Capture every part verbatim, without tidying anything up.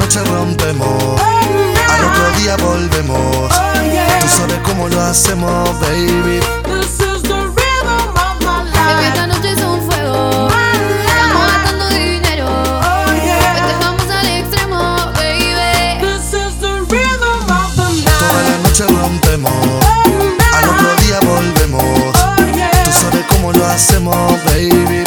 noche rompemos, al otro día volvemos. Tú sabes cómo lo hacemos, baby. Baby, esta noche es un fuego. Estamos gastando dinero. Festejamos al extremo, baby. Toda la noche rompemos, al otro día volvemos. Tú sabes cómo lo hacemos, baby.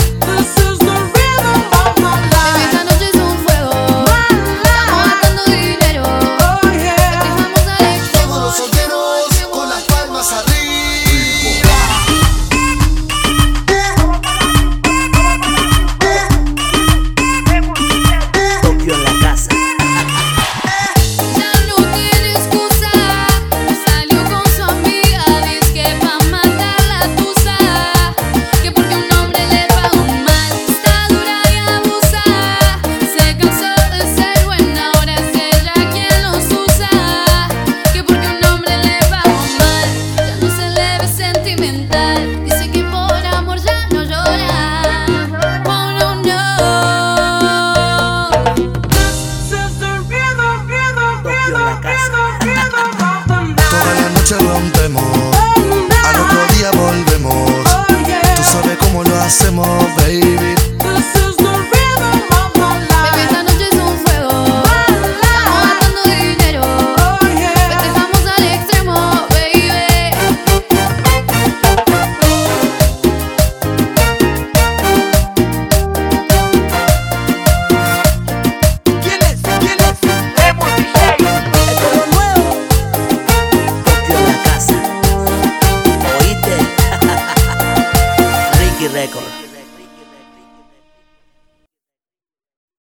Toda la noche rompemos, al otro día volvemos. Tú sabes cómo lo hacemos, baby. Record.